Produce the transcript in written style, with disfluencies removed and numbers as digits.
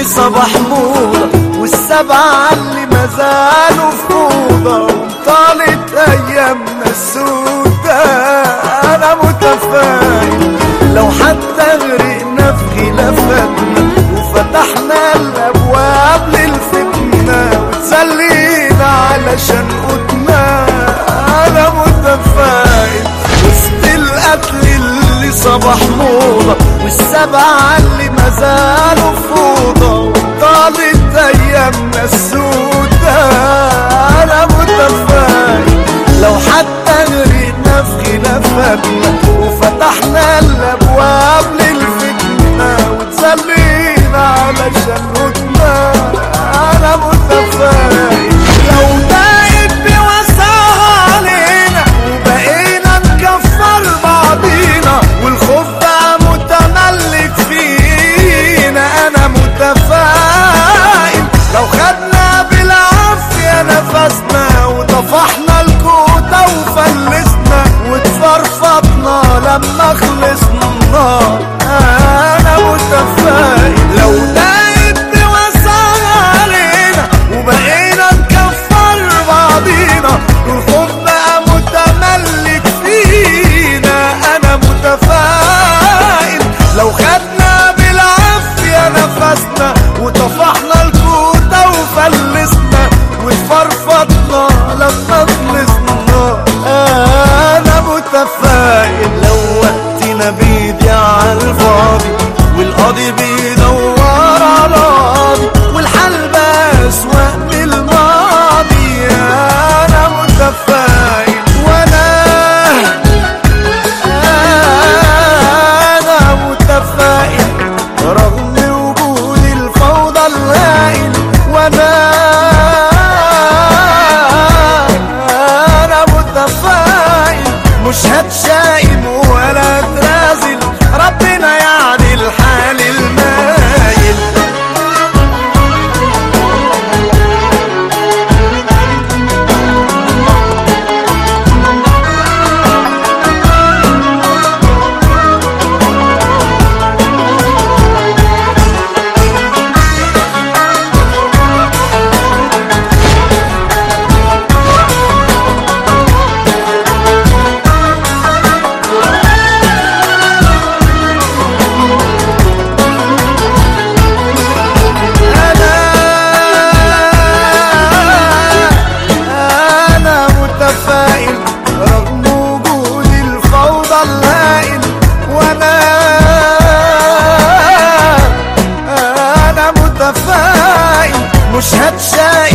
اللي صبح موضة والسبعة اللي مازالوا في فوضى، وطالت ايامنا السودة. انا متفائل لو حتى غرقنا في خلافاتنا وفتحنا الابواب للفتنة وتسلينا علشان قوتنا. انا متفائل وسط القتل اللي صبح موضة والسبعة اللي مازالوا في فوضى، وطالت ايامنا السودة. انا متفائل لو حتى غرقنا في خلافاتنا وفتحنا الابواب للفتنة وتسلينا علشان قوتنا. انا متفائل لو دايت بوسعها علينا وبقينا نكفر بعضينا والخوف بقى متملك فينا. انا متفائل لو خدنا بالعافية نفسنا وطفحنا الكوتة وفلسنا واتفرفطنا لما خلصنا. انا متفائل لو دايت بوسعها علينا وبقينا نكفر بعضينا والخوف بقى متملك فينا. انا متفائل لو خدنا بالعافية نفسنا وطفحنا الكوتة وفلسنا واتفرفطنا لما خلصنا. انا متفائل لو وقتنا بيضيع عالفاضي والقاضي بيدور على القاضي والحال بقى اسوأ من الماضي. انا متفائل انا متفائل رغم وجود الفوضى الهائل. انا متفائل مش هتشائم ولا اترازل، ربنا يعني الحال المايل. رغم وجود الفوضى الهائل انا متفائل مش هتشائم